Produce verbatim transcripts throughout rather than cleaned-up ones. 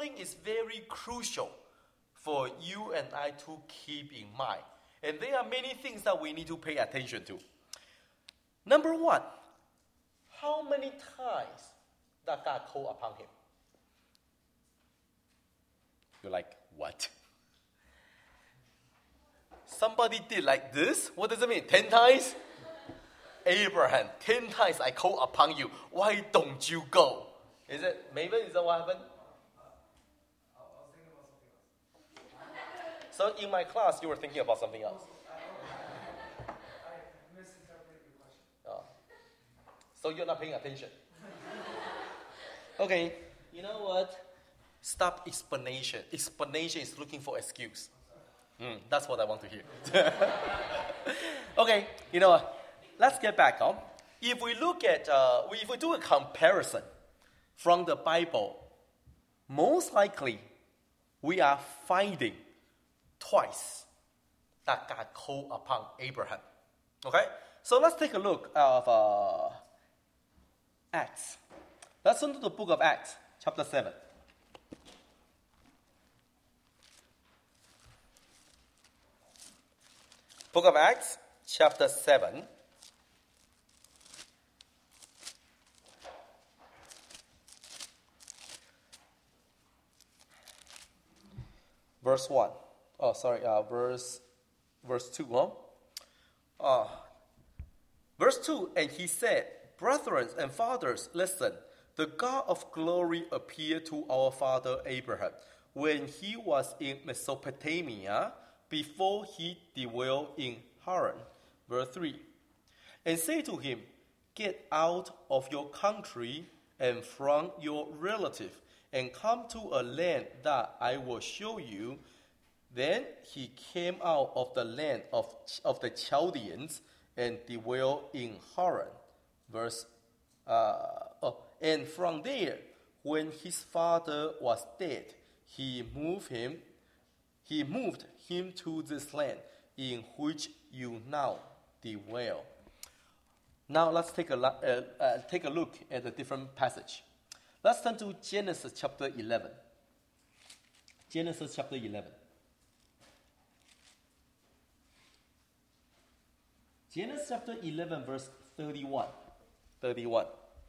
calling is very crucial for you and I to keep in mind. And there are many things that we need to pay attention to. Number one, how many times that God called upon him? You're like, what? Somebody did like this? What does it mean? Ten times? Abraham, ten times I call upon you. Why don't you go? Is it, Maven, is that what happened? So in my class, you were thinking about something else. I misinterpreted your question. Oh. So you're not paying attention. Okay, you know what? Stop explanation. Explanation is looking for excuse. Mm, that's what I want to hear. Okay, you know what? Let's get back on. If we look at, uh, if we do a comparison from the Bible, most likely we are finding twice that God called upon Abraham. Okay? So let's take a look of uh, Acts. Let's turn to the book of Acts, chapter seven. Book of Acts, chapter seven. Verse one. Oh, sorry, uh, verse, verse two, huh? Uh, verse two, and he said, Brethren and fathers, listen. The God of glory appeared to our father Abraham when he was in Mesopotamia, before he dwelt in Haran. Verse three. And say to him, Get out of your country and from your relative, and come to a land that I will show you. Then he came out of the land of, of the Chaldeans and dwelt in Haran. Verse, uh, oh, and from there, when his father was dead, he moved him, he moved him to this land in which you now dwell. Now let's take a, uh, uh, take a look at a different passage. Let's turn to Genesis chapter eleven. Genesis chapter eleven. Genesis chapter eleven, verse thirty-one. thirty-one.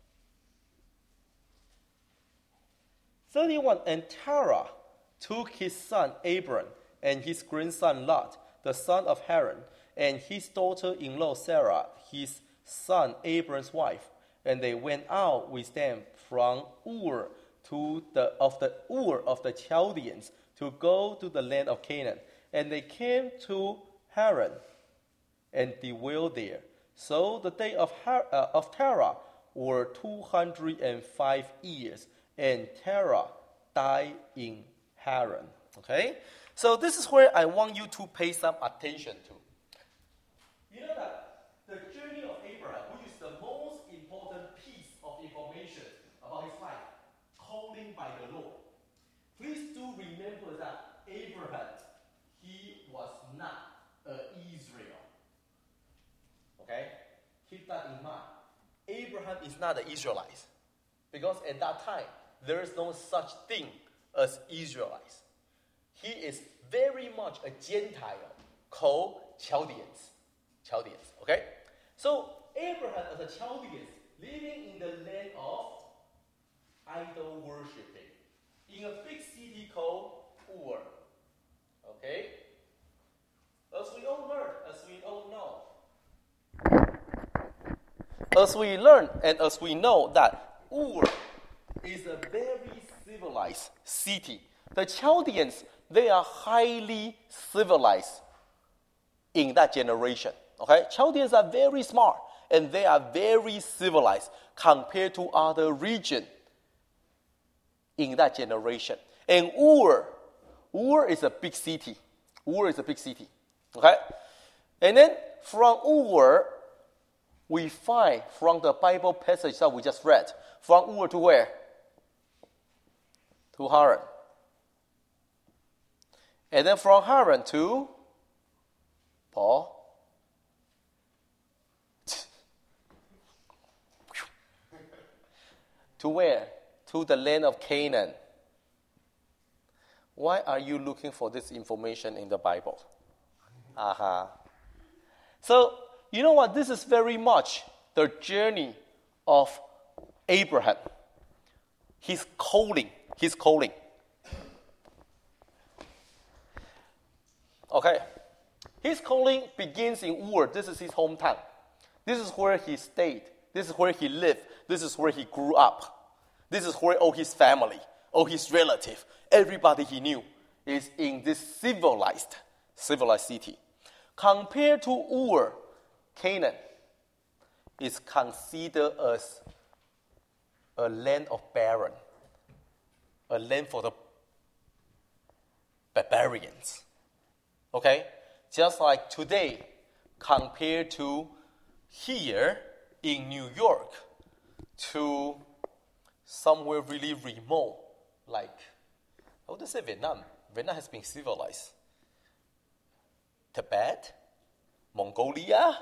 thirty-one. And Terah took his son Abram and his grandson Lot, the son of Haran, and his daughter-in-law Sarah, his son Abram's wife, and they went out with them from Ur to the of the Ur of the Chaldeans to go to the land of Canaan, and they came to Haran and dwelt there. So the day of Har- uh, of Terah were two hundred and five years, and Terah died in Haran. Okay, so this is where I want you to pay some attention to. You know that the journey of Abraham, which is the most important piece of information about his life, calling by the Lord. Please do remember that Abraham, he was not an Israel. Okay? Keep that in mind. Abraham is not an Israelite. Because at that time, there is no such thing as Israelites. He is very much a Gentile called Chaldeans. Chaldeans, okay? So, Abraham as a Chaldean, living in the land of idol worshiping, in a big city called Ur. Okay? As we all learn, as we all know, as we learn and as we know that Ur is a very civilized city. The Chaldeans, they are highly civilized in that generation. Okay? Chaldeans are very smart and they are very civilized compared to other regions in that generation. And Ur, Ur is a big city. Ur is a big city. Okay? And then from Ur, we find from the Bible passage that we just read, from Ur to where? To Haran. And then from Haran to Paul. To where? To the land of Canaan. Why are you looking for this information in the Bible? Uh-huh. So, you know what? This is very much the journey of Abraham. His calling. His calling. Okay. His calling begins in Ur. This is his hometown. This is where he stayed. This is where he lived. This is where he grew up. This is where all his family, all his relatives, everybody he knew is in this civilized, civilized city. Compared to Ur, Canaan is considered as a land of barren, a land for the barbarians. Okay? Just like today, compared to here in New York, to somewhere really remote, like, I would say Vietnam. Vietnam has been civilized. Tibet, Mongolia.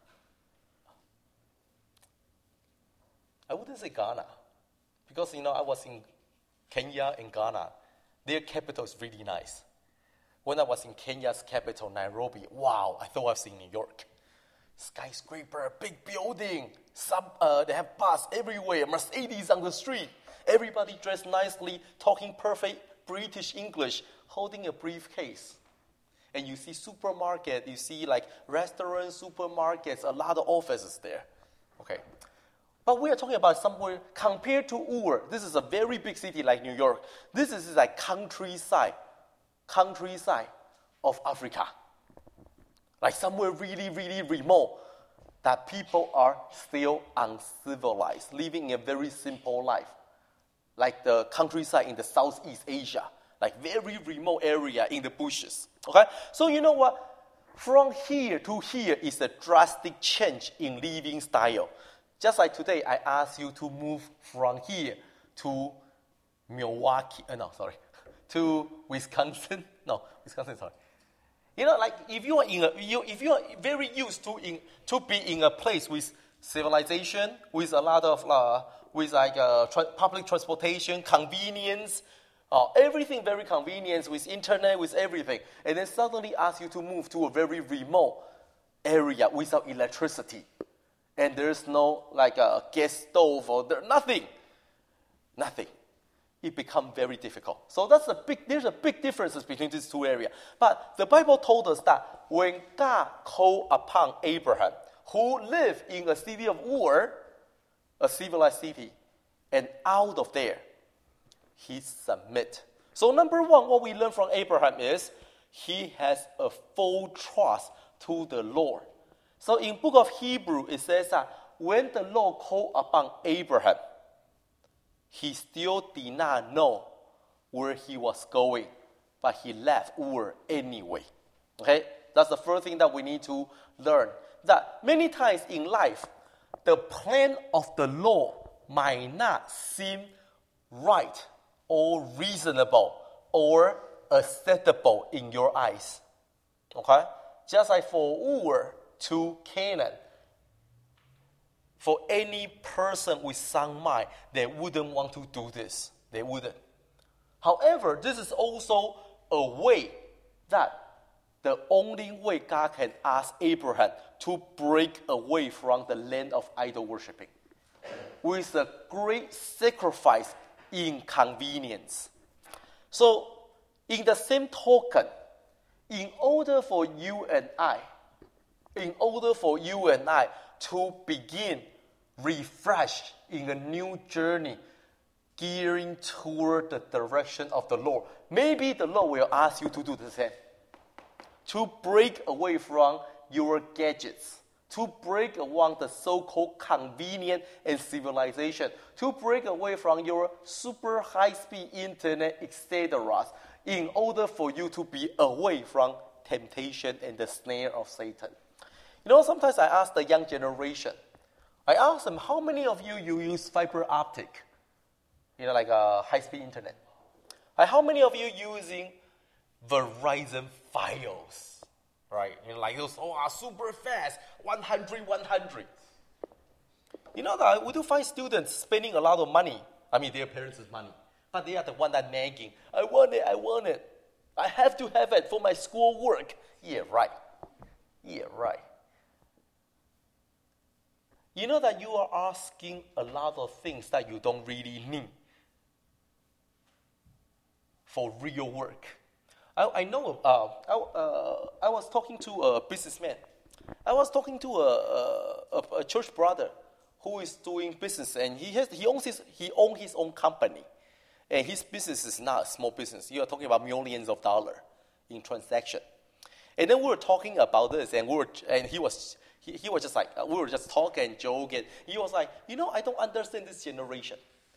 I wouldn't say Ghana, because, you know, I was in Kenya and Ghana. Their capital is really nice. When I was in Kenya's capital, Nairobi, wow, I thought I was in New York. Skyscraper, big building, sub, uh, they have bus everywhere, Mercedes on the street. Everybody dressed nicely, talking perfect British English, holding a briefcase. And you see supermarket, you see like restaurants, supermarkets, a lot of offices there. Okay. But we are talking about somewhere compared to Ur. This is a very big city like New York. This is like countryside, countryside of Africa. Like somewhere really, really remote that people are still uncivilized, living a very simple life. Like the countryside in the Southeast Asia, like very remote area in the bushes. Okay? So you know what? From here to here is a drastic change in living style. Just like today, I asked you to move from here to Milwaukee. Uh, no, sorry. To Wisconsin. No, Wisconsin, sorry. You know, like if you are in a, you, if you are very used to in to be in a place with civilization, with a lot of uh, with like uh, tra- public transportation, convenience, uh, everything very convenient with internet, with everything, and then suddenly ask you to move to a very remote area without electricity, and there's no like a gas stove or there, nothing, nothing. It becomes very difficult. So that's a big, there's a big difference between these two areas. But the Bible told us that when God called upon Abraham, who lived in a city of Ur, a civilized city, and out of there, he submit. So number one, what we learn from Abraham is he has a full trust to the Lord. So in book of Hebrew, it says that when the Lord called upon Abraham, he still did not know where he was going, but he left Ur anyway. Okay? That's the first thing that we need to learn. That many times in life, the plan of the Lord might not seem right or reasonable or acceptable in your eyes. Okay? Just like for Ur to Canaan, for any person with sound mind, they wouldn't want to do this. They wouldn't. However, this is also a way that the only way God can ask Abraham to break away from the land of idol worshiping, with a great sacrifice, inconvenience. So, in the same token, in order for you and I, in order for you and I to begin refreshed in a new journey, gearing toward the direction of the Lord, maybe the Lord will ask you to do the same. To break away from your gadgets, to break away the so-called convenience and civilization, to break away from your super high-speed internet, et cetera, in order for you to be away from temptation and the snare of Satan. You know, sometimes I ask the young generation, I ask them, how many of you, you use fiber optic? You know, like a high-speed internet. Like how many of you using Verizon Fios? Right? You know, like those, oh, are super fast, one hundred, one hundred. You know that we do find students spending a lot of money, I mean their parents' money, But they are the one that nagging. I want it, I want it. I have to have it for my schoolwork. Yeah, right. Yeah, right. You know that you are asking a lot of things that you don't really need for real work. I, I know, uh, I, uh, I was talking to a businessman. I was talking to a, a, a church brother who is doing business, and he has he owns his he owns his own company, and his business is not a small business. You are talking about millions of dollars in transaction. And then we were talking about this, and we were and he was he, he was just like we were just talking and joking. He was like, you know, I don't understand this generation.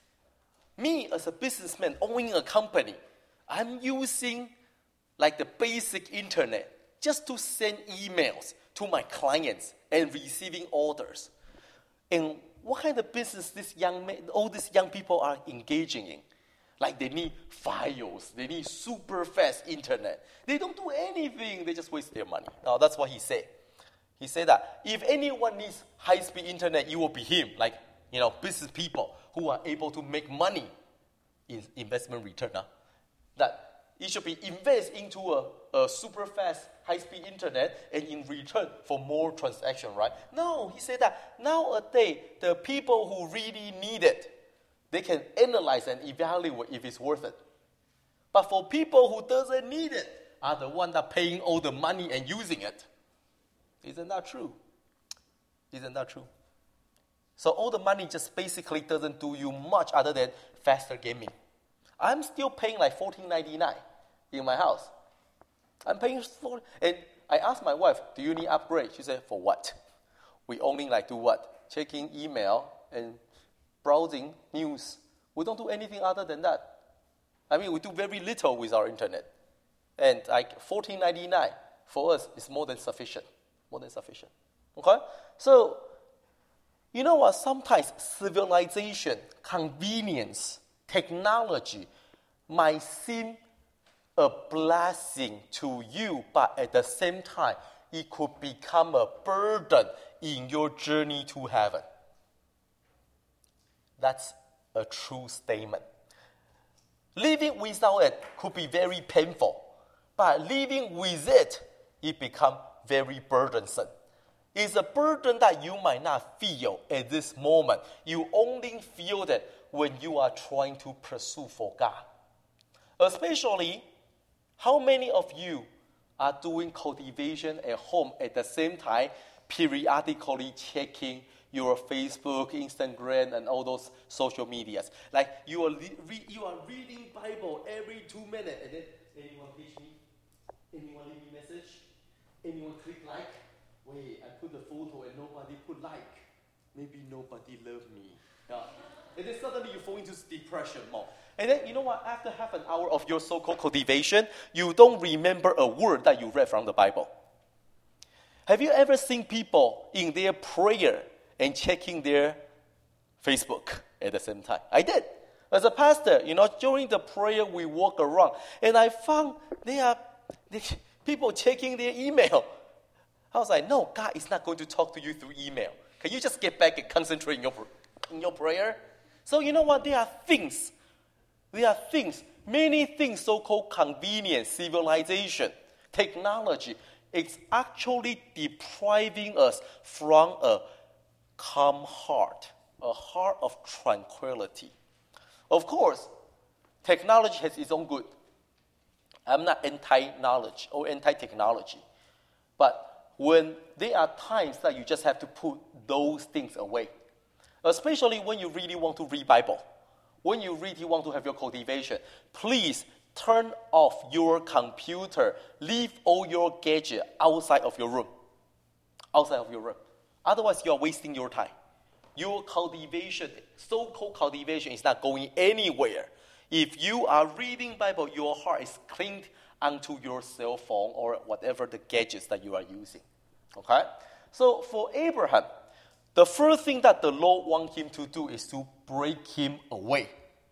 Me as a businessman owning a company, I'm using like the basic internet just to send emails to my clients and receiving orders. And what kind of business this young man, all these young people are engaging in? Like they need files, they need super fast internet. They don't do anything, they just waste their money. Now that's what he said. He said that if anyone needs high-speed internet, it will be him. Like, you know, business people who are able to make money in investment return. Huh? That it should be invest into a, a super fast high-speed internet and in return for more transaction, right? No, he said that nowadays the people who really need it, they can analyze and evaluate if it's worth it. But for people who doesn't need it, are the one that paying all the money and using it. Isn't that true? Isn't that true? So all the money just basically doesn't do you much other than faster gaming. I'm still paying like fourteen ninety-nine in my house. I'm paying for, and I asked my wife, do you need upgrade? She said, for what? We only like do what? Checking email and browsing news. We don't do anything other than that. I mean, we do very little with our internet. And like fourteen ninety-nine for us is more than sufficient. More than sufficient. Okay? So, you know what? Sometimes civilization, convenience, technology might seem a blessing to you, but at the same time, it could become a burden in your journey to heaven. That's a true statement. Living without it could be very painful, but living with it, it becomes very burdensome. It's a burden that you might not feel at this moment. You only feel that when you are trying to pursue for God. Especially, how many of you are doing cultivation at home at the same time, periodically checking your Facebook, Instagram, and all those social medias? Like you are re- you are reading Bible every two minutes, and then anyone teach me? Anyone leave me message? Anyone click like? Wait, I put the photo and nobody put like. Maybe nobody love me. Yeah. And then suddenly you fall into depression more. And then, you know what? After half an hour of your so-called cultivation, you don't remember a word that you read from the Bible. Have you ever seen people in their prayer and checking their Facebook at the same time? I did. As a pastor, you know, during the prayer, we walk around, and I found there are they, people checking their email. I was like, no, God is not going to talk to you through email. Can you just get back and concentrate in your, in your prayer? So you know what? There are things. There are things, many things, so-called convenience, civilization, technology. It's actually depriving us from a calm heart, a heart of tranquility. Of course, technology has its own good. I'm not anti-knowledge or anti-technology. But when there are times that you just have to put those things away, especially when you really want to read Bible, when you really want to have your cultivation, please turn off your computer. Leave all your gadgets outside of your room. Outside of your room. Otherwise, you are wasting your time. Your cultivation, so-called cultivation, is not going anywhere. If you are reading Bible, your heart is clinged onto your cell phone or whatever the gadgets that you are using. Okay? So for Abraham, the first thing that the Lord wants him to do is to break him away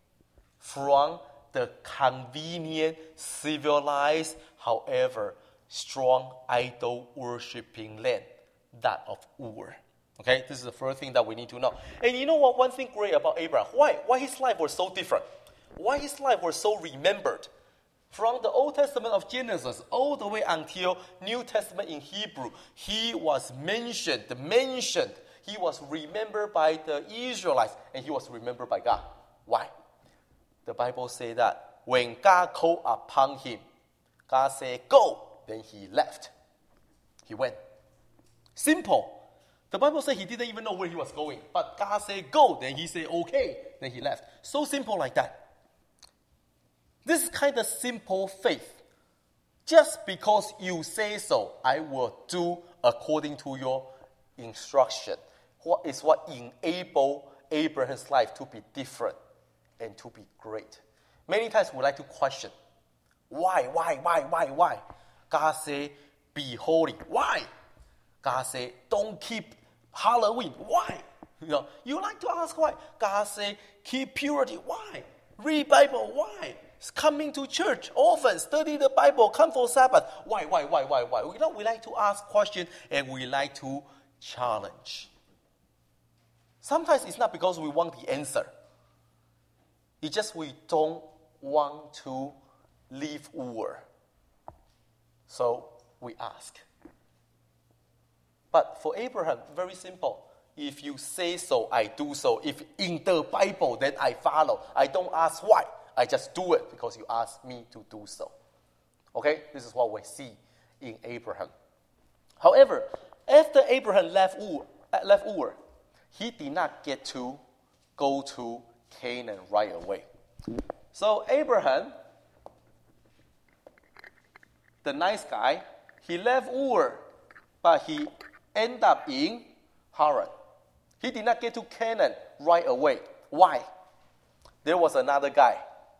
from the convenient, civilized, however, strong idol-worshipping land, that of Ur. Okay, this is the first thing that we need to know. And you know what? One thing great about Abraham, why? Why his life was so different? Why his life was so remembered? From the Old Testament of Genesis all the way until New Testament in Hebrew, he was mentioned, mentioned. He was remembered by the Israelites, and he was remembered by God. Why? The Bible says that when God called upon him, God said, go. Then he left. He went. Simple. The Bible says he didn't even know where he was going. But God said, go. Then he said, okay. Then he left. So simple like that. This kind of simple faith. Just because you say so, I will do according to your instruction. What is what enabled Abraham's life to be different and to be great. Many times we like to question, why, why, why, why, why? God say, be holy. Why? God say, don't keep Halloween. Why? You know, you like to ask why. God say, keep purity. Why? Read Bible. Why? Coming to church often, study the Bible, come for Sabbath. Why, why, why, why, why? You know, we like to ask questions and we like to challenge. Sometimes it's not because we want the answer. It's just we don't want to leave Ur. So we ask. But for Abraham, very simple. If you say so, I do so. If in the Bible, then I follow. I don't ask why. I just do it because you asked me to do so. Okay? This is what we see in Abraham. However, after Abraham left Ur, left Ur, he did not get to go to Canaan right away. So Abraham, the nice guy, he left Ur, but he ended up in Haran. He did not get to Canaan right away. Why? There was another guy.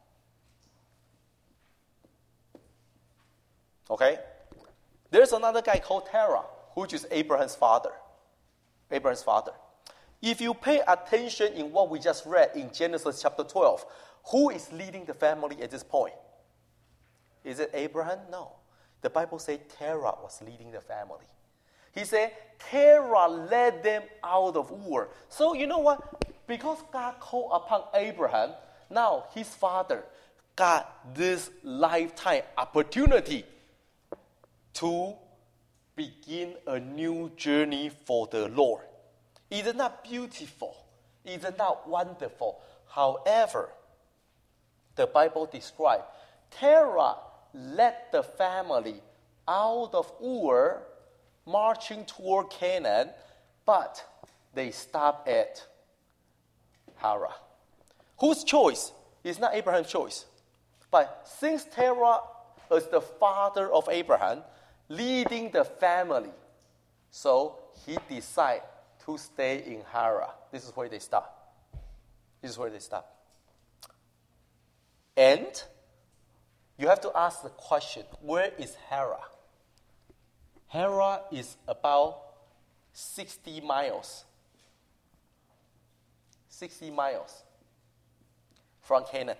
Okay? There's another guy called Terah, which is Abraham's father. Abraham's father. If you pay attention in what we just read in Genesis chapter twelve, who is leading the family at this point? Is it Abraham? No. The Bible says Terah was leading the family. He said, Terah led them out of Ur. So you know what? Because God called upon Abraham, now his father got this lifetime opportunity to begin a new journey for the Lord. Is not beautiful? Is not wonderful? However, the Bible describes Terah led the family out of Ur, marching toward Canaan, but they stopped at Haran. Whose choice? It's not Abraham's choice. But since Terah is the father of Abraham, leading the family, so he decided to stay in Haran. This is where they stop. This is where they stop. And you have to ask the question, where is Haran? Haran is about sixty miles. sixty miles from Canaan.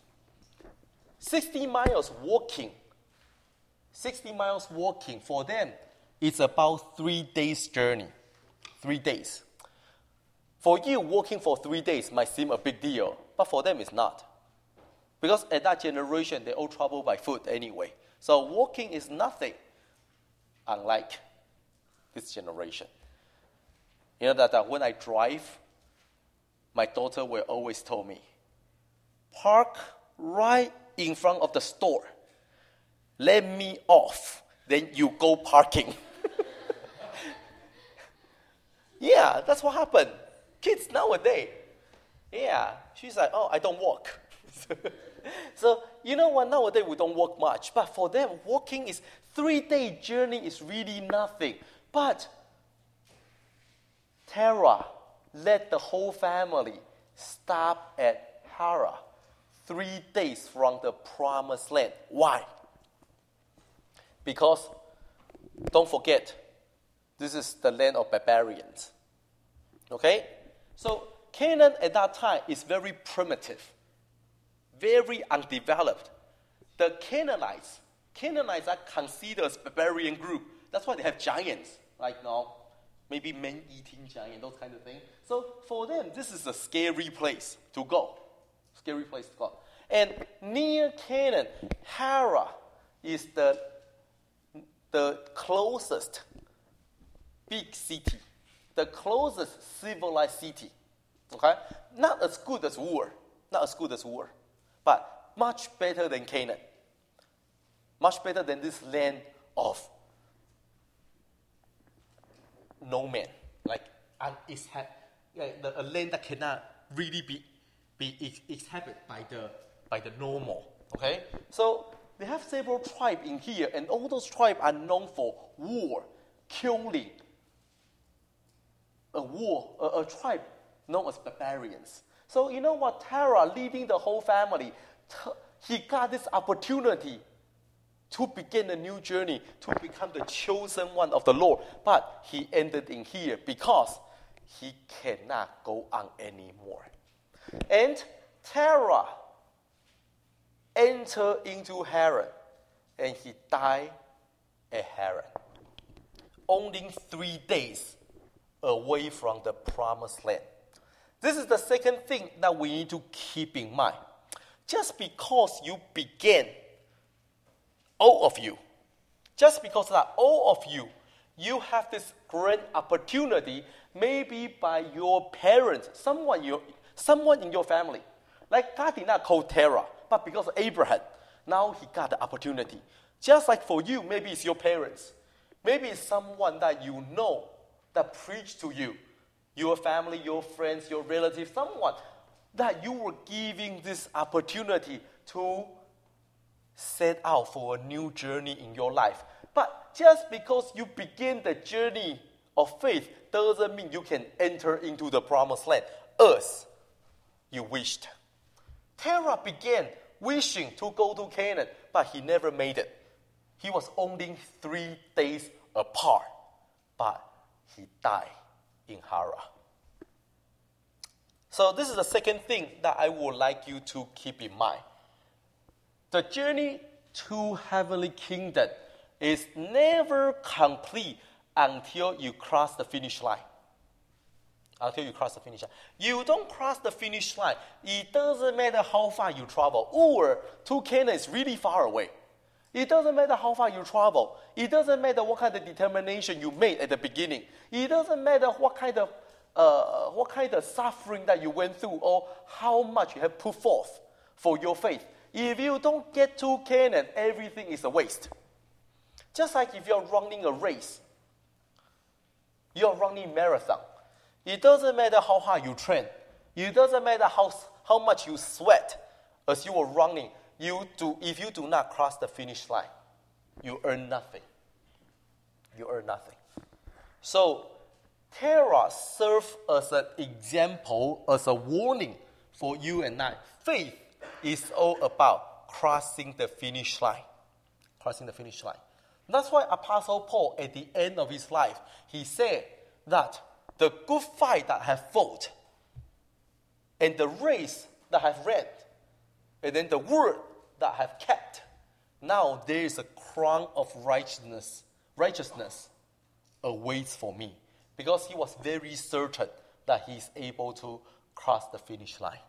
sixty miles walking. sixty miles walking for them, it's about three days' journey. Three days. For you, walking for three days might seem a big deal, but for them it's not. Because at that generation, they all travel by foot anyway. So walking is nothing, unlike this generation. You know that, that when I drive, my daughter will always tell me, park right in front of the store. Let me off, then you go parking. Yeah, that's what happened. Kids nowadays. Yeah, she's like, oh, I don't walk. So, you know what, nowadays we don't walk much. But for them, walking is, three-day journey is really nothing. But Terah led the whole family stop at Haran, three days from the promised land. Why? Because, don't forget, this is the land of barbarians. Okay? So, Canaan at that time is very primitive, very undeveloped. The Canaanites, Canaanites are considered as a barbarian group. That's why they have giants, like you know, maybe man-eating giant, those kind of things. So, for them, this is a scary place to go. Scary place to go. And near Canaan, Haran is the, the closest big city, the closest civilized city. Okay? Not as good as Ur, not as good as Ur, but much better than Canaan. Much better than this land of no man, like an exha- like the, a land that cannot really be be ex- inhabited by the by the normal. Okay, so they have several tribes in here, and all those tribes are known for war, killing. A war, a, a tribe known as barbarians. So you know what? Terah, leading the whole family, t- he got this opportunity to begin a new journey, to become the chosen one of the Lord. But he ended in here because he cannot go on anymore. And Terah entered into Haran, and he died at Haran. Only three days away from the promised land. This is the second thing that we need to keep in mind. Just because you began, all of you, just because that all of you, you have this great opportunity, maybe by your parents, someone, your, someone in your family. Like God did not call Terah, but because of Abraham, now he got the opportunity. Just like for you, maybe it's your parents. Maybe it's someone that you know that preached to you, your family, your friends, your relatives, someone that you were giving this opportunity to set out for a new journey in your life. But just because you begin the journey of faith doesn't mean you can enter into the promised land as you wished. Terah began wishing to go to Canaan, but he never made it. He was only three days apart, but he died in Haran. So this is the second thing that I would like you to keep in mind. The journey to heavenly kingdom is never complete until you cross the finish line. Until you cross the finish line. You don't cross the finish line. It doesn't matter how far you travel. Or to Canaan is really far away. It doesn't matter how far you travel. It doesn't matter what kind of determination you made at the beginning. It doesn't matter what kind of uh, what kind of suffering that you went through or how much you have put forth for your faith. If you don't get to Canaan, everything is a waste. Just like if you're running a race, you're running a marathon. It doesn't matter how hard you train. It doesn't matter how, how much you sweat as you are running. You do, if you do not cross the finish line, you earn nothing. You earn nothing. So, Terah served as an example, as a warning for you and I. Faith is all about crossing the finish line. Crossing the finish line. That's why Apostle Paul, at the end of his life, he said that the good fight that I have fought, and the race that I have ran, and then the word that I have kept, now there is a crown of righteousness, righteousness awaits for me. Because he was very certain that he is able to cross the finish line.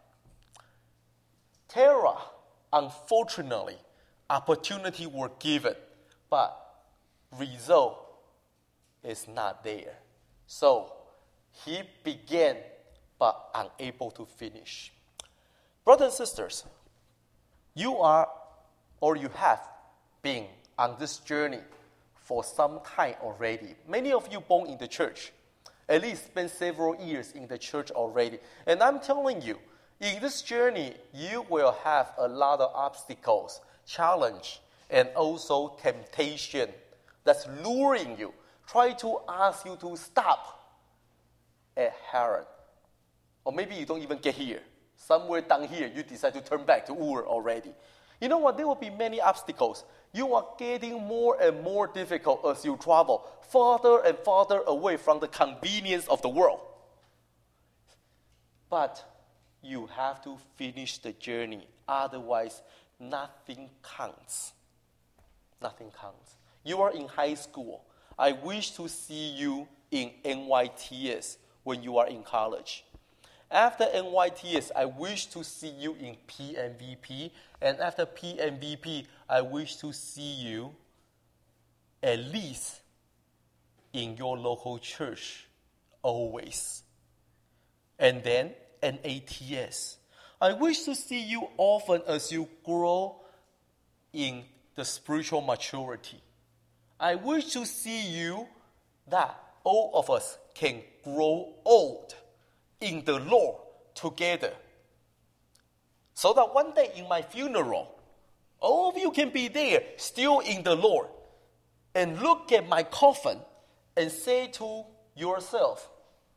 Terah, unfortunately, opportunity were given, but result is not there. So he began, but unable to finish. Brothers and sisters, you are, or you have been on this journey for some time already. Many of you born in the church, at least spent several years in the church already. And I'm telling you, in this journey, you will have a lot of obstacles, challenge, and also temptation that's luring you, try to ask you to stop at Haran. Or maybe you don't even get here. Somewhere down here, you decide to turn back to Ur already. You know what? There will be many obstacles. You are getting more and more difficult as you travel, farther and farther away from the convenience of the world. But you have to finish the journey. Otherwise, nothing counts. Nothing counts. You are in high school. I wish to see you in N Y T S when you are in college. After N Y T S, I wish to see you in P M V P. And after P M V P, I wish to see you at least in your local church, always. And then N A T S. I wish to see you often as you grow in the spiritual maturity. I wish to see you that all of us can grow old in the Lord together. So that one day in my funeral, all of you can be there, still in the Lord, and look at my coffin and say to yourself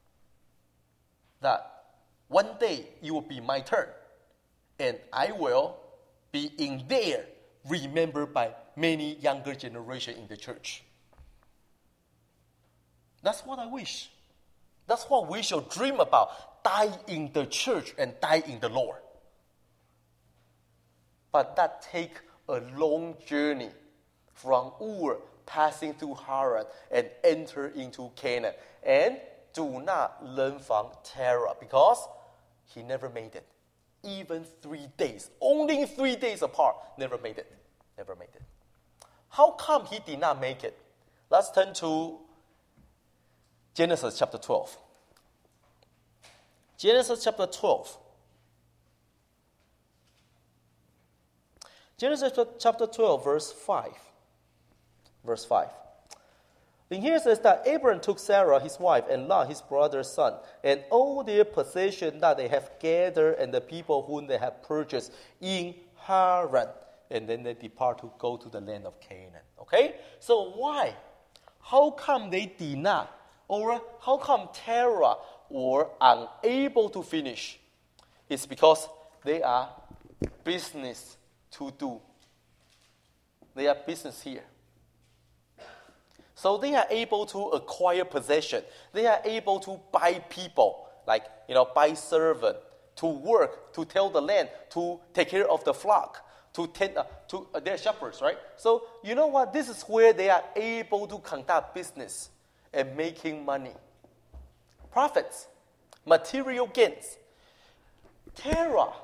that one day it will be my turn, and I will be in there, remembered by many younger generation in the church. That's what I wish. That's what we should dream about. Die in the church and die in the Lord. But that takes a long journey from Ur, passing through Haran, and enter into Canaan. And do not learn from Terah, because he never made it. Even three days, only three days apart, never made it. Never made it. How come he did not make it? Let's turn to Genesis chapter twelve. Genesis chapter twelve. Genesis chapter twelve, verse five. Verse five. In here it says that Abraham took Sarah, his wife, and Lot, his brother's son, and all their possession that they have gathered, and the people whom they have purchased in Haran. And then they depart to go to the land of Canaan. Okay? So why? How come they did not? Or how come Terah were unable to finish? It's because they are business to do. They are business here. So they are able to acquire possession. They are able to buy people, like, you know, buy servant, to work, to till the land, to take care of the flock, to tend, uh, to uh, their shepherds, right? So you know what? This is where they are able to conduct business and making money. Profits, material gains. Terah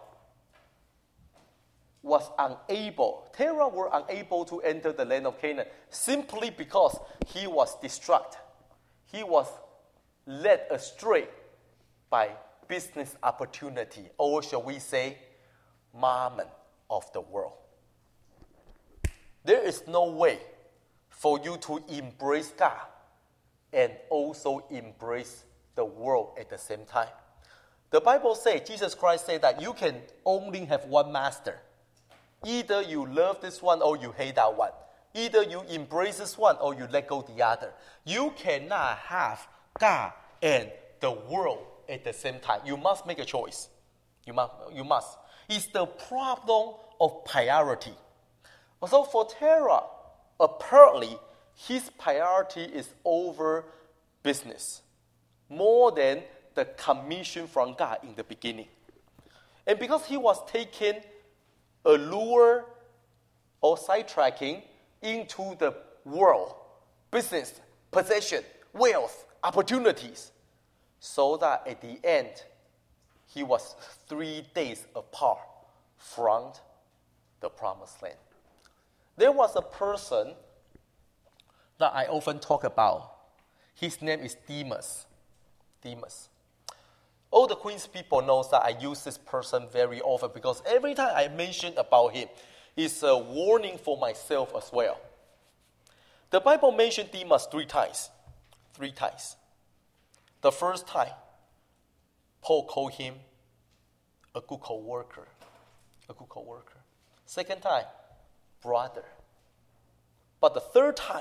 was unable, Terah were unable to enter the land of Canaan simply because he was distracted. He was led astray by business opportunity, or shall we say, mammon of the world. There is no way for you to embrace God and also embrace the world at the same time. The Bible says, Jesus Christ said that you can only have one master. Either you love this one or you hate that one. Either you embrace this one or you let go the other. You cannot have God and the world at the same time. You must make a choice. You must. You must. It's the problem of priority. So for Terah, apparently, his priority is over business, more than the commission from God in the beginning. And because he was taken a lure or sidetracking into the world, business, possession, wealth, opportunities, so that at the end, he was three days apart from the promised land. There was a person that I often talk about. His name is Demas. Demas. All the Queen's people knows that I use this person very often because every time I mention about him, it's a warning for myself as well. The Bible mentioned Demas three times. Three times. The first time, Paul called him a good co-worker. A good co-worker. Second time, brother. But the third time,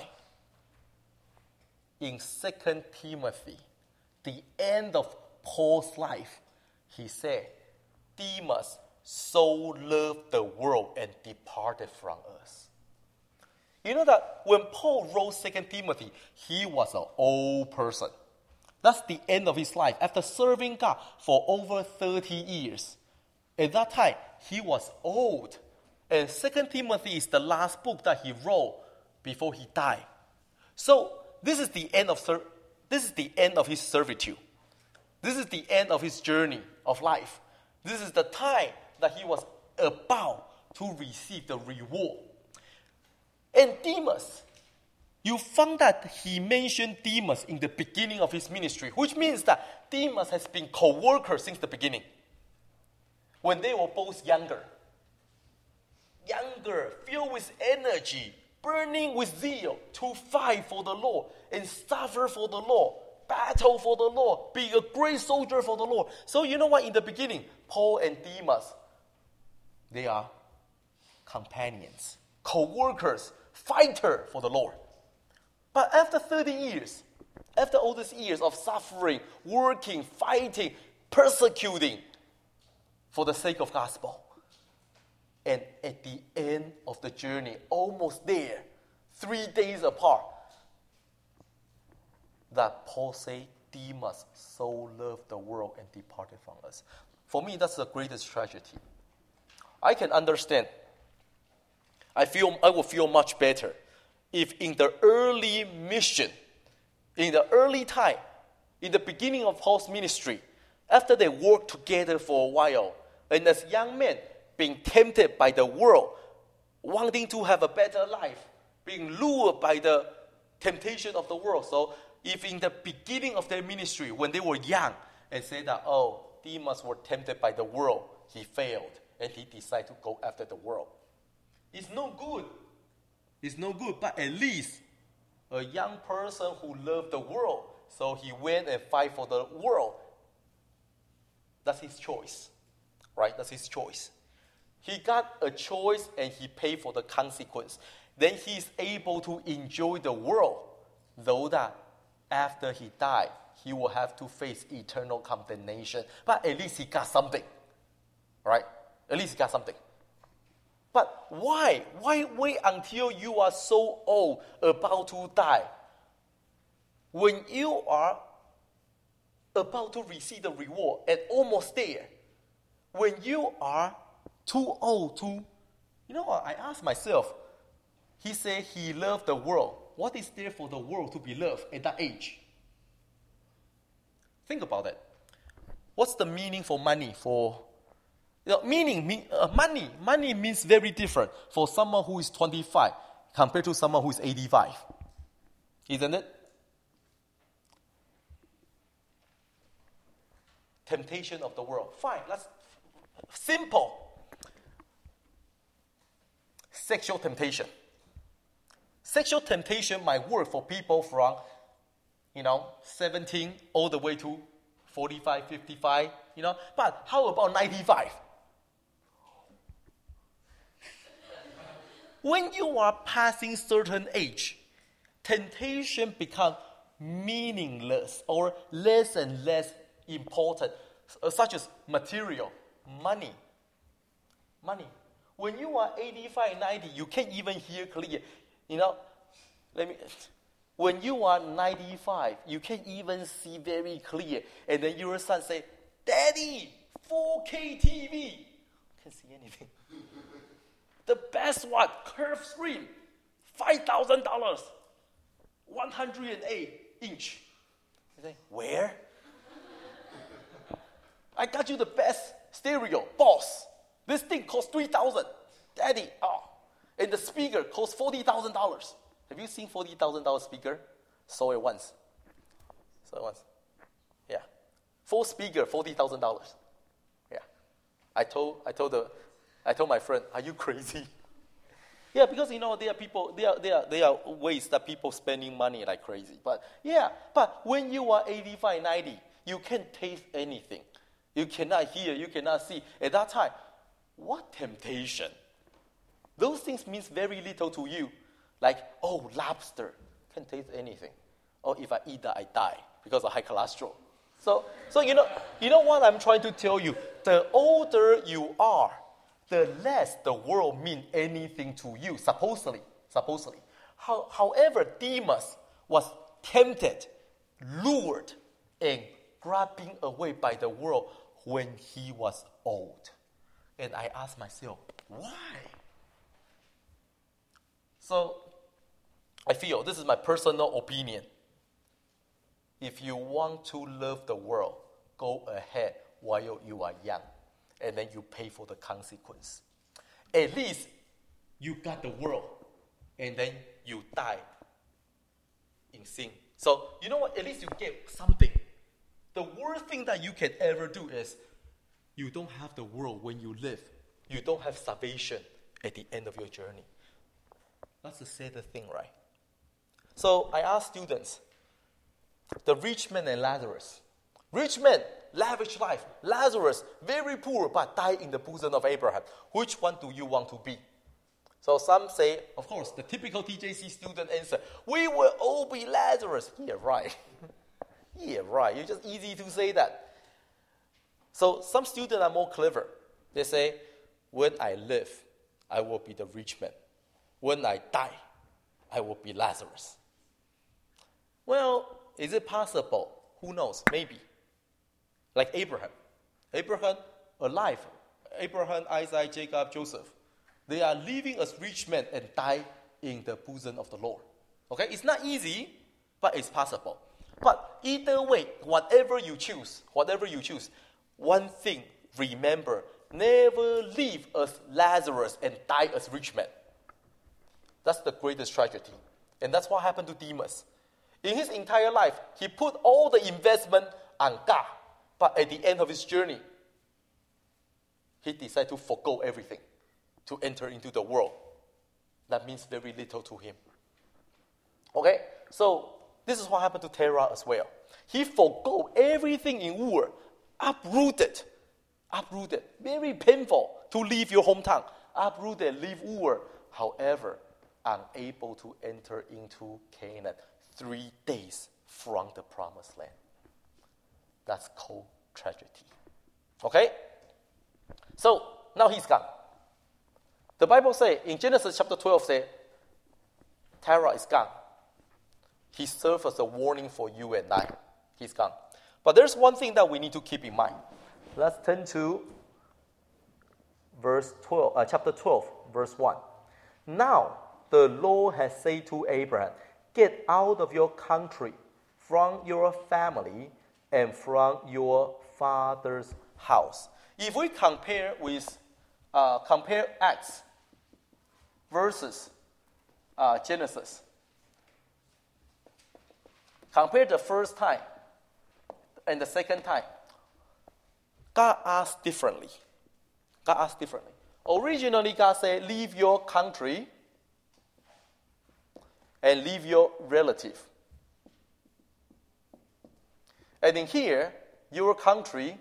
in Second Timothy, the end of Paul's life, he said, Demas so loved the world and departed from us. You know that when Paul wrote Second Timothy, he was an old person. That's the end of his life. After serving God for over thirty years, at that time, he was old. And Second Timothy is the last book that he wrote before he died. So this is the end of ser- this is the end of his servitude. This is the end of his journey of life. This is the time that he was about to receive the reward. And Demas, you found that he mentioned Demas in the beginning of his ministry, which means that Demas has been co-worker since the beginning. When they were both younger. Younger, filled with energy, burning with zeal to fight for the Lord and suffer for the Lord, battle for the Lord, be a great soldier for the Lord. So you know what? In the beginning, Paul and Demas, they are companions, co-workers, fighter for the Lord. But after thirty years, after all these years of suffering, working, fighting, persecuting for the sake of gospel, and at the end of the journey, almost there, three days apart, that Paul said, Demas so loved the world and departed from us. For me, that's the greatest tragedy. I can understand. I feel I will feel much better if in the early mission, in the early time, in the beginning of Paul's ministry, after they worked together for a while, and as young men, being tempted by the world, wanting to have a better life, being lured by the temptation of the world. So if in the beginning of their ministry, when they were young, and said that, oh, Demas were tempted by the world, he failed, and he decided to go after the world. It's no good. It's no good, but at least a young person who loved the world, so he went and fight for the world. That's his choice, right? That's his choice. He got a choice and he paid for the consequence. Then he is able to enjoy the world, though that after he died, he will have to face eternal condemnation. But at least he got something, right? At least he got something. But why? Why wait until you are so old, about to die? When you are about to receive the reward and almost there, when you are too old to, you know what, I asked myself, he said he loved the world. What is there for the world to be loved at that age? Think about that. What's the meaning for money? For you know, meaning, mean, uh, money, money means very different for someone who is twenty-five compared to someone who is eighty-five. Isn't it? Temptation of the world. Fine, let's simple. Sexual temptation. Sexual temptation might work for people from, you know, seventeen all the way to forty-five, fifty-five, you know. But how about ninety-five? When you are passing certain age, temptation becomes meaningless or less and less important, uh, such as material, money. Money. When you are eighty-five, ninety, you can't even hear clear. You know, let me. When you are ninety-five, you can't even see very clear. And then your son say, Daddy, four K T V. Can't see anything. The best one, curved screen, five thousand dollars, one hundred eight inch. You say, where? I got you the best stereo, boss. This thing costs three thousand dollars. Daddy, oh. And the speaker costs forty thousand dollars. Have you seen forty thousand dollars speaker? Saw it once. Saw it once. Yeah. Full speaker, forty thousand dollars. Yeah. I told I told the I told my friend, are you crazy? Yeah, because you know there are people there are there are there are ways that people spending money like crazy. But yeah, but when you are eighty-five, ninety, you can't taste anything. You cannot hear, you cannot see. At that time, what temptation? Those things means very little to you. Like, oh, lobster, can't taste anything. Or if I eat that, I die because of high cholesterol. So, so you know, you know what I'm trying to tell you? The older you are, the less the world means anything to you, supposedly. Supposedly. How, however, Demas was tempted, lured, and grabbing away by the world when he was old. And I asked myself, why? So, I feel, this is my personal opinion. If you want to love the world, go ahead, while you are young, and then you pay for the consequence. At least you got the world, and then you die in sin. So, you know what? At least you get something. The worst thing that you can ever do is you don't have the world when you live. You don't have salvation at the end of your journey. That's the saddest thing, right? So I ask students, the rich man and Lazarus. Rich man, lavish life. Lazarus, very poor, but died in the bosom of Abraham. Which one do you want to be? So some say, of course, the typical T J C student answer, we will all be Lazarus. Yeah, right. yeah, right. It's just easy to say that. So some students are more clever. They say, when I live, I will be the rich man. When I die, I will be Lazarus. Well, is it possible? Who knows? Maybe. Like Abraham. Abraham, alive. Abraham, Isaac, Jacob, Joseph. They are living as rich men and die in the bosom of the Lord. Okay? It's not easy, but it's possible. But either way, whatever you choose, whatever you choose, one thing, remember, never live as Lazarus and die as rich men. That's the greatest tragedy. And that's what happened to Demas. In his entire life, he put all the investment on God. But at the end of his journey, he decided to forgo everything to enter into the world. That means very little to him. Okay? So, this is what happened to Terah as well. He forgo everything in Ur, uprooted. Uprooted. Very painful to leave your hometown. Uprooted, leave Ur. However, unable to enter into Canaan three days from the promised land. That's called tragedy. Okay? So, now he's gone. The Bible says, in Genesis chapter twelve, say, Terah is gone. He serves as a warning for you and I. He's gone. But there's one thing that we need to keep in mind. Let's turn to verse twelve, uh, chapter twelve, verse one. Now, the Lord has said to Abraham, get out of your country, from your family, and from your father's house. If we compare with uh, compare Acts versus uh, Genesis, compare the first time and the second time, God asked differently. God asked differently. Originally, God said, leave your country and leave your relative. And in here, your country,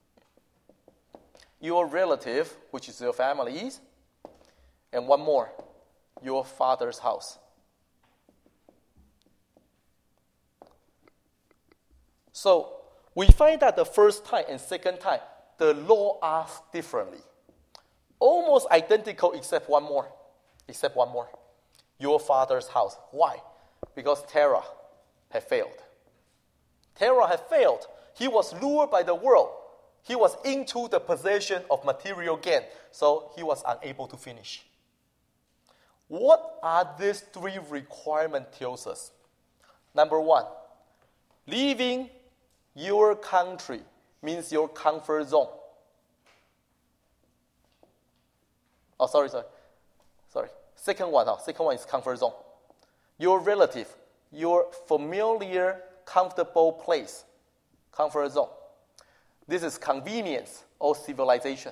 your relative, which is your families, and one more, your father's house. So, we find that the first time and second time, the law asked differently. Almost identical except one more. Except one more. Your father's house. Why? Because Terah had failed. Terah had failed. He was lured by the world. He was into the possession of material gain. So he was unable to finish. What are these three requirements tells us? Number one, leaving your country means your comfort zone. Oh, sorry, sorry. Sorry. Second one, oh, second one is comfort zone. Your relative, your familiar, comfortable place, comfort zone. This is convenience or civilization.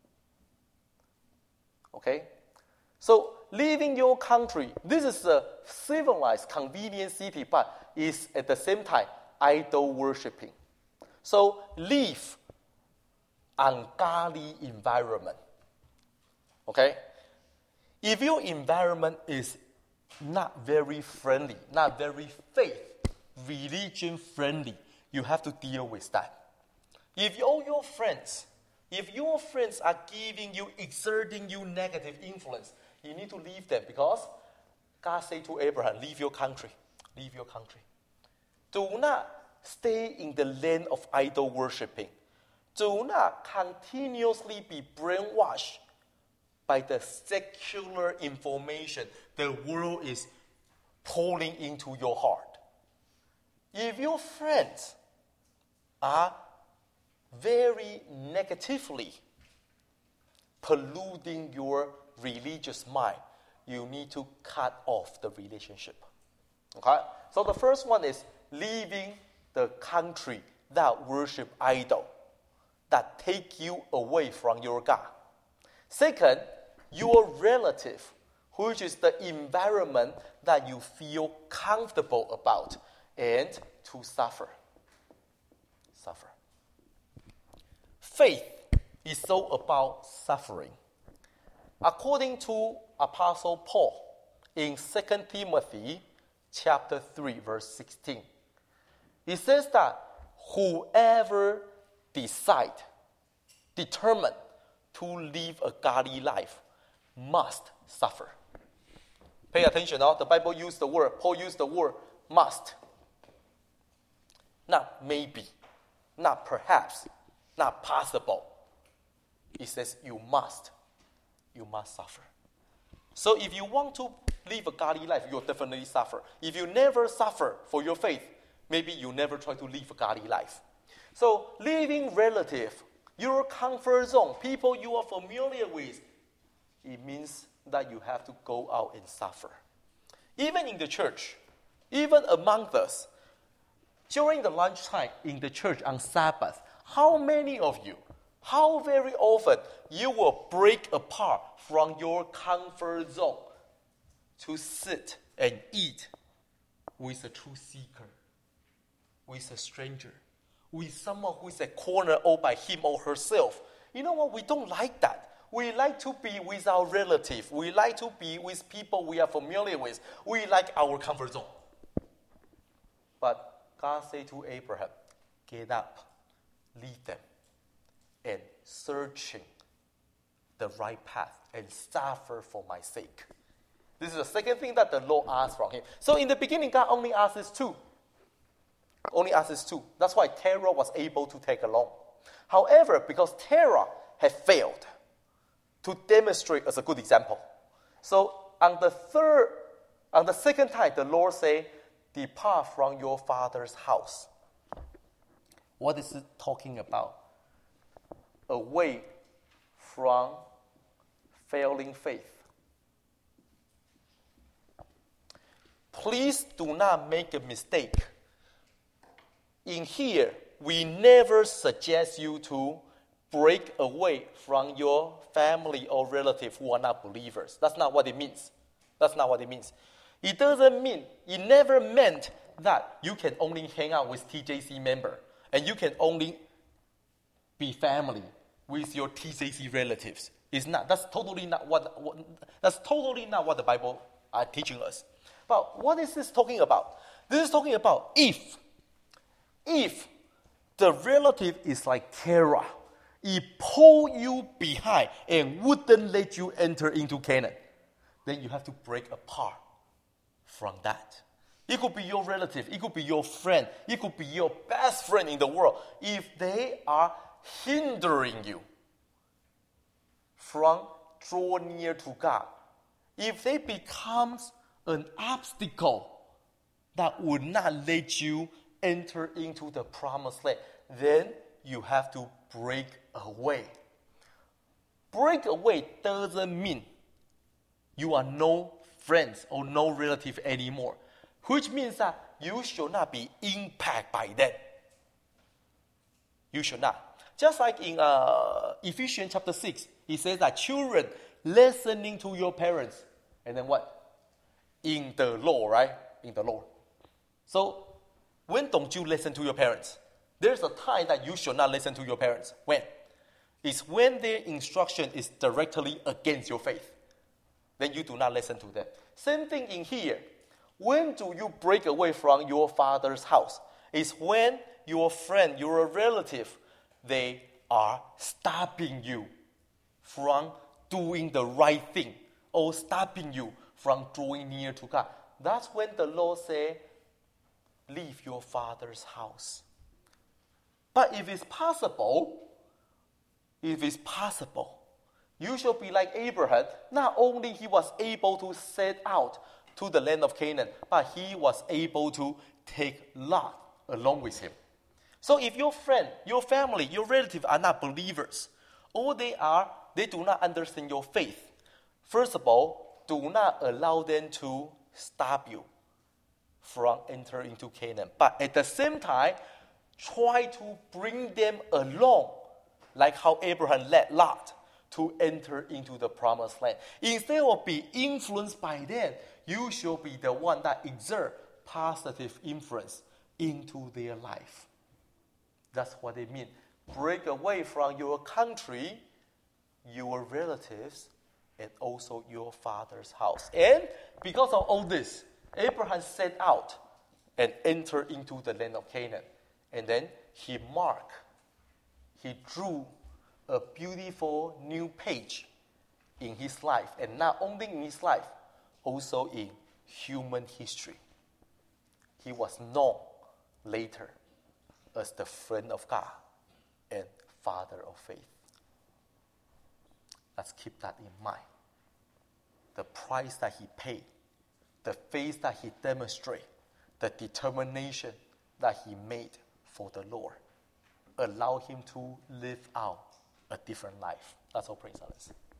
Okay? So, leaving your country, this is a civilized, convenient city, but is at the same time idol worshipping. So, leave ungodly environment. Okay? If your environment is not very friendly, not very faith, religion friendly, you have to deal with that. If all your friends, if your friends are giving you, exerting you negative influence, you need to leave them because God said to Abraham, leave your country, leave your country. Do not stay in the land of idol worshipping. Do not continuously be brainwashed by the secular information the world is pouring into your heart. If your friends are very negatively polluting your religious mind, you need to cut off the relationship. Okay? So the first one is leaving the country that worship idol, that take you away from your God. Second, your relative, which is the environment that you feel comfortable about, and to suffer. Suffer. Faith is all about suffering. According to Apostle Paul in Second Timothy chapter three, verse sixteen, it says that whoever decide, determined to live a godly life must suffer. Pay attention now. The Bible used the word, Paul used the word must. Not maybe, not perhaps, not possible. It says you must. You must suffer. So if you want to live a godly life, you'll definitely suffer. If you never suffer for your faith, maybe you never try to live a godly life. So leaving relative, your comfort zone, people you are familiar with, it means that you have to go out and suffer. Even in the church, even among us, during the lunchtime in the church on Sabbath, how many of you, how very often you will break apart from your comfort zone to sit and eat with a truth seeker, with a stranger, with someone who is a corner all by him or herself? You know what? We don't like that. We like to be with our relative. We like to be with people we are familiar with. We like our comfort zone. But God said to Abraham, get up, leave them, and searching the right path and suffer for my sake. This is the second thing that the Lord asked from him. So in the beginning, God only asked this two. Only asked this two. That's why Terah was able to take along. However, because Terah had failed to demonstrate as a good example, so on the third, on the second time, the Lord said, depart from your father's house. What is it talking about? Away from failing faith. Please do not make a mistake. In here, we never suggest you to break away from your family or relative who are not believers. That's not what it means. That's not what it means. It doesn't mean, it never meant that you can only hang out with T J C member and you can only be family with your T J C relatives. It's not. That's totally not what, what that's totally not what the Bible are teaching us. But what is this talking about? This is talking about if, if the relative is like Terah, it pull you behind and wouldn't let you enter into Canaan, then you have to break apart from that. It could be your relative, it could be your friend, it could be your best friend in the world. If they are hindering you from draw near to God, if they become an obstacle that would not let you enter into the promised land, then you have to break away. Break away doesn't mean you are no friends or no relative anymore, which means that you should not be impacted by that. You should not. Just like in uh, Ephesians chapter six, it says that children, listening to your parents, and then what? In the law, right? In the law. So, when don't you listen to your parents? There's a time that you should not listen to your parents. When? It's when their instruction is directly against your faith. Then you do not listen to them. Same thing in here. When do you break away from your father's house? It's when your friend, your relative, they are stopping you from doing the right thing or stopping you from drawing near to God. That's when the Lord said, leave your father's house. But if it's possible, if it's possible, you should be like Abraham. Not only he was able to set out to the land of Canaan, but he was able to take Lot along with him. So if your friend, your family, your relative are not believers, or they are, they do not understand your faith, first of all, do not allow them to stop you from entering into Canaan. But at the same time, try to bring them along, like how Abraham led Lot to enter into the promised land. Instead of being influenced by them, you should be the one that exert positive influence into their life. That's what it means. Break away from your country, your relatives, and also your father's house. And because of all this, Abraham set out and entered into the land of Canaan. And then he marked, he drew a beautiful new page in his life. And not only in his life, also in human history. He was known later as the friend of God and father of faith. Let's keep that in mind. The price that he paid, the faith that he demonstrated, the determination that he made for the Lord, allow him to live out a different life. That's all. Praise God.